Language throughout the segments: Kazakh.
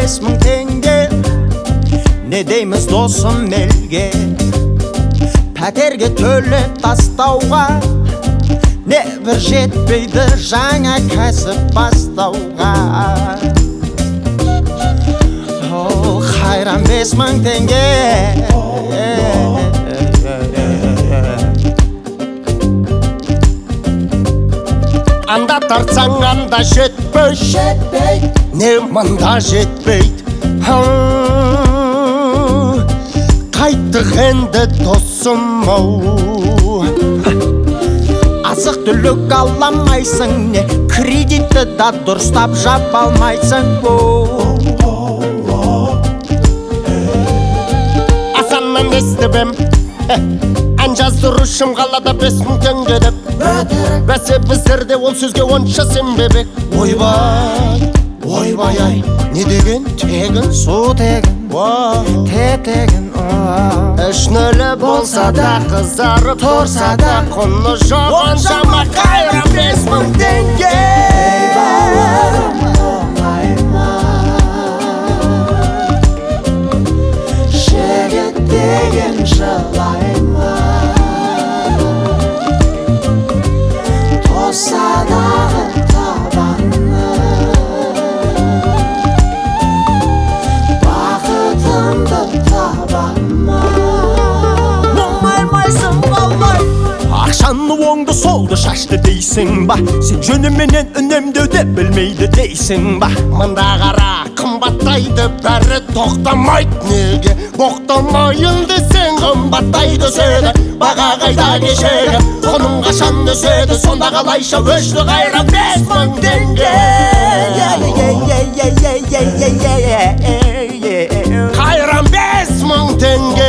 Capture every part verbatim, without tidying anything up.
бес мың теңге. Не дейміз досым елге, пәтерге төлеп тастауға, не бір жетпейді жаңа кәсіп бастауға. О, қайран бес мың теңге. Анда тартсаң анда жетпейді, не мында жетпейді. Қайттық енді досым-ау, азық түлік аламайсың, не кредитті да дұрыстап жап алмайсың. Асаннан естібем, ән жаздырушым қалада бес мың теңге деп. Бәсе біздерде ол сөзге онша сенбебек. Ойбай, ойбай ай, не деген? Тегін су тегін, те тегін. Үш нөлі болса да қызарып тұрса да, құны жоқ оншама қайран бес мың теңге. Ей бауырым, оңай ма? Жігіт деген жылай ма? Тосадағы табаны, бақытымды табама. Оңаймайсың қалай, ақшаны оңды солды шашты дейсің ба? Сен жөніменен үнемдеуді білмейді дейсің ба? Мында қара қымбаттайды бәрі, тоқтамайды неге? Боқтамайын десең қымбаттайды сөйді, баға қайда кешегі? Соның қашан өседі, сонда қалайша өшті қайран бес мың теңге. Қайран бес мың теңге.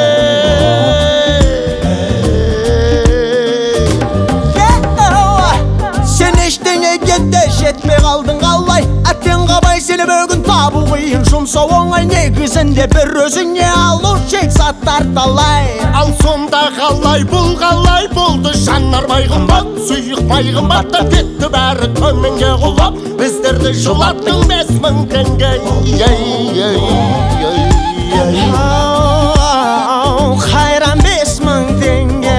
Сен ештеңеге де жетпей қалдың қалай, әттен қабай сені бөгін табу қиын, жұмсау оңай, негізінде бір өзіңе алу шек саттар талай. Ал сонда қалай, бұл қалай болды? жанармай қымбат, сұйық май қымбаттап кетті бәрі төменге құлап, біздерді жылаттың бес мың теңге. Қайран бес мың теңге.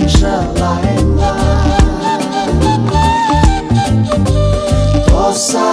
Outside